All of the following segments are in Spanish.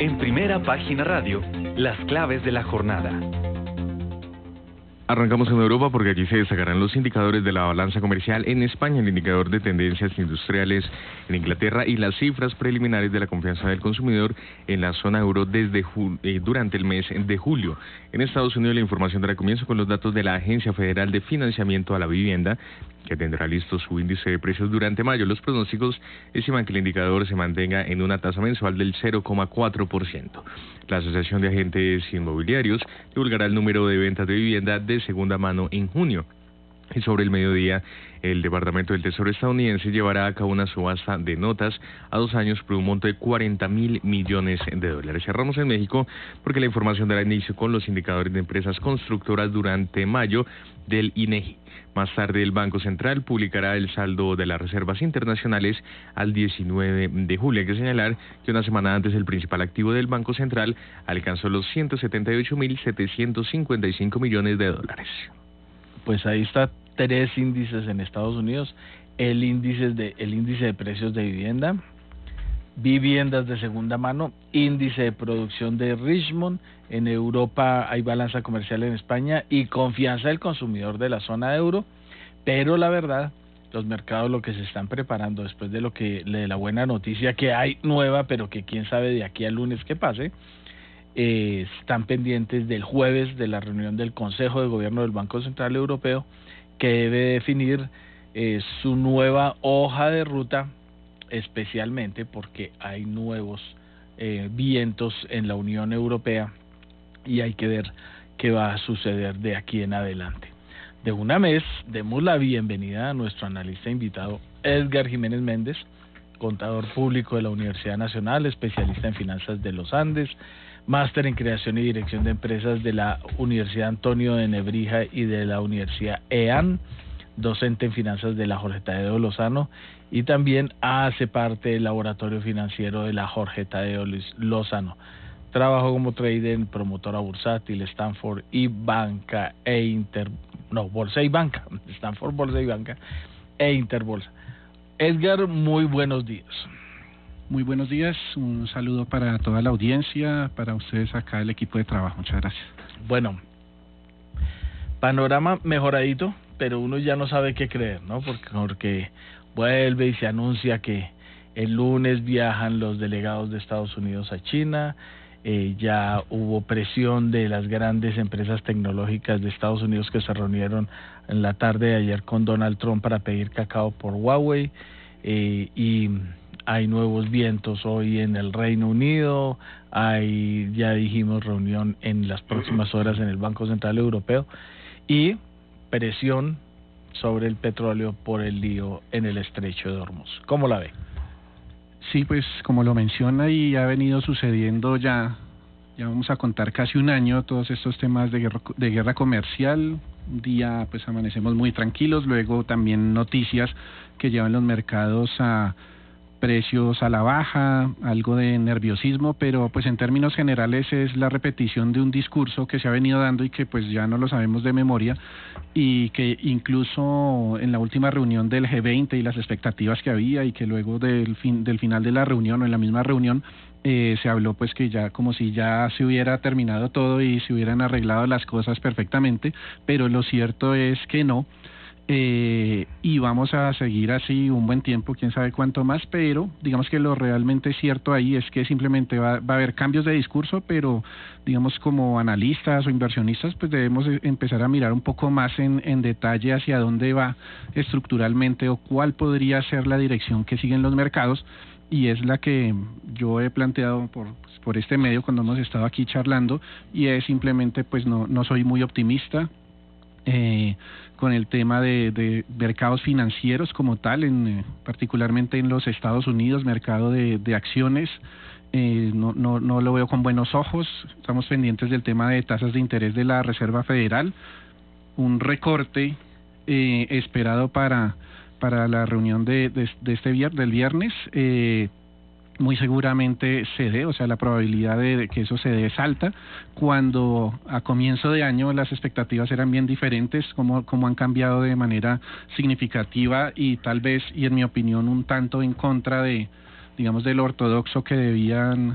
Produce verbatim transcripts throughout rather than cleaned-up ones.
En Primera Página Radio, las claves de la jornada. Arrancamos en Europa porque aquí se destacarán los indicadores de la balanza comercial en España, el indicador de tendencias industriales en Inglaterra y las cifras preliminares de la confianza del consumidor en la zona euro desde ju- eh, durante el mes de julio. En Estados Unidos la información dará comienzo con los datos de la Agencia Federal de Financiamiento a la Vivienda, que tendrá listo su índice de precios durante mayo. Los pronósticos estiman que el indicador se mantenga en una tasa mensual del cero coma cuatro por ciento. La Asociación de Agentes Inmobiliarios divulgará el número de ventas de vivienda de segunda mano en junio. Y sobre el mediodía, el Departamento del Tesoro estadounidense llevará a cabo una subasta de notas a dos años por un monto de cuarenta mil millones de dólares. Cerramos en México porque la información dará inicio con los indicadores de empresas constructoras durante mayo del INEGI. Más tarde, el Banco Central publicará el saldo de las reservas internacionales al diecinueve de julio. Hay que señalar que una semana antes el principal activo del Banco Central alcanzó los ciento setenta y ocho mil setecientos cincuenta y cinco millones de dólares. Pues ahí está tres índices en Estados Unidos: el índice de el índice de precios de vivienda, viviendas de segunda mano, índice de producción de Richmond. En Europa hay balanza comercial en España y confianza del consumidor de la zona euro. Pero la verdad, los mercados lo que se están preparando después de lo que de la buena noticia que hay nueva, pero que quién sabe de aquí al lunes qué pase. Eh, están pendientes del jueves de la reunión del Consejo de Gobierno del Banco Central Europeo, que debe definir eh, su nueva hoja de ruta, especialmente porque hay nuevos eh, vientos en la Unión Europea y hay que ver qué va a suceder de aquí en adelante. De una vez, demos la bienvenida a nuestro analista invitado, Edgar Jiménez Méndez, contador público de la Universidad Nacional, especialista en finanzas de los Andes, máster en creación y dirección de empresas de la Universidad Antonio de Nebrija y de la Universidad E A N, docente en finanzas de la Jorge Tadeo Lozano y también hace parte del laboratorio financiero de la Jorge Tadeo Lozano. Trabajó como trader en promotora bursátil, Stanford y Banca e Inter, no, Bolsa y Banca, Stanford, Bolsa y Banca e Interbolsa. Edgar, muy buenos días. Muy buenos días, un saludo para toda la audiencia, para ustedes acá, el equipo de trabajo. Muchas gracias. Bueno, panorama mejoradito, pero uno ya no sabe qué creer, ¿no? Porque, porque vuelve y se anuncia que el lunes viajan los delegados de Estados Unidos a China. Eh, ya hubo presión de las grandes empresas tecnológicas de Estados Unidos que se reunieron en la tarde de ayer con Donald Trump para pedir cacao por Huawei, eh, y hay nuevos vientos hoy en el Reino Unido. Hay, ya dijimos, reunión en las próximas horas en el Banco Central Europeo y presión sobre el petróleo por el lío en el Estrecho de Hormuz. ¿Cómo la ve? Sí, pues como lo menciona y ha venido sucediendo ya, ya vamos a contar casi un año todos estos temas de guerra, de guerra comercial. Un día pues amanecemos muy tranquilos, luego también noticias que llevan los mercados a precios a la baja, algo de nerviosismo, pero pues en términos generales es la repetición de un discurso que se ha venido dando y que pues ya no lo sabemos de memoria, y que incluso en la última reunión del G veinte y las expectativas que había, y que luego del fin del final de la reunión o en la misma reunión eh, se habló pues que ya como si ya se hubiera terminado todo y se hubieran arreglado las cosas perfectamente, pero lo cierto es que no. Eh, y vamos a seguir así un buen tiempo, quién sabe cuánto más, pero digamos que lo realmente cierto ahí es que simplemente va, va a haber cambios de discurso, pero digamos como analistas o inversionistas pues debemos empezar a mirar un poco más en, en detalle hacia dónde va estructuralmente o cuál podría ser la dirección que siguen los mercados, y es la que yo he planteado por, pues, por este medio cuando hemos estado aquí charlando, y es simplemente pues no, no soy muy optimista Eh, con el tema de, de mercados financieros como tal, en, eh, particularmente en los Estados Unidos, mercado de, de acciones, eh, no, no, no lo veo con buenos ojos. Estamos pendientes del tema de tasas de interés de la Reserva Federal, un recorte eh, esperado para, para la reunión de, de, de este vier, del viernes, eh, muy seguramente se dé, o sea, la probabilidad de que eso se dé es alta, cuando a comienzo de año las expectativas eran bien diferentes, como, como han cambiado de manera significativa y tal vez, y en mi opinión, un tanto en contra de, digamos, del ortodoxo que debían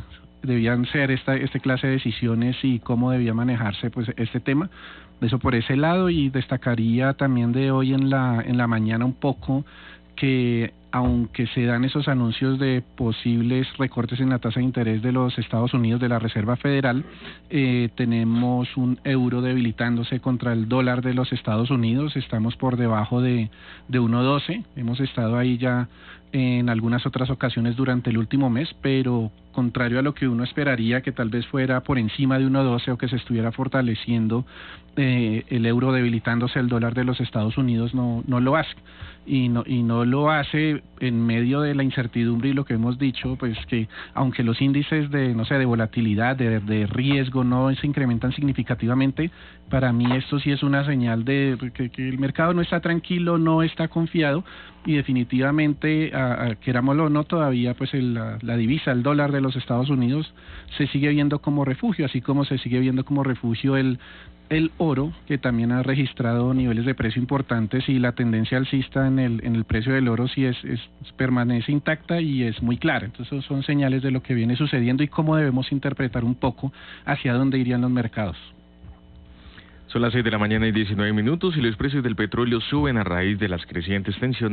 debían ser esta este clase de decisiones y cómo debía manejarse pues este tema. Eso por ese lado, y destacaría también de hoy en la en la mañana un poco que aunque se dan esos anuncios de posibles recortes en la tasa de interés de los Estados Unidos, de la Reserva Federal, eh, tenemos un euro debilitándose contra el dólar de los Estados Unidos. Estamos por debajo de, de uno doce, hemos estado ahí ya en algunas otras ocasiones durante el último mes, pero contrario a lo que uno esperaría, que tal vez fuera por encima de uno doce o que se estuviera fortaleciendo eh, el euro debilitándose el dólar de los Estados Unidos, no, no lo hace. Y no, y no lo hace en medio de la incertidumbre y lo que hemos dicho, pues que aunque los índices de, no sé, de volatilidad, de, de riesgo no se incrementan significativamente, para mí esto sí es una señal de que, que el mercado no está tranquilo, no está confiado, y definitivamente, a, a, querámoslo o no, todavía pues el, la, la divisa, el dólar de los Estados Unidos se sigue viendo como refugio, así como se sigue viendo como refugio el el oro, que también ha registrado niveles de precio importantes, y la tendencia alcista en el en el precio del oro sí es, es permanece intacta y es muy clara. Entonces son señales de lo que viene sucediendo y cómo debemos interpretar un poco hacia dónde irían los mercados. Son las seis de la mañana y diecinueve minutos, y los precios del petróleo suben a raíz de las crecientes tensiones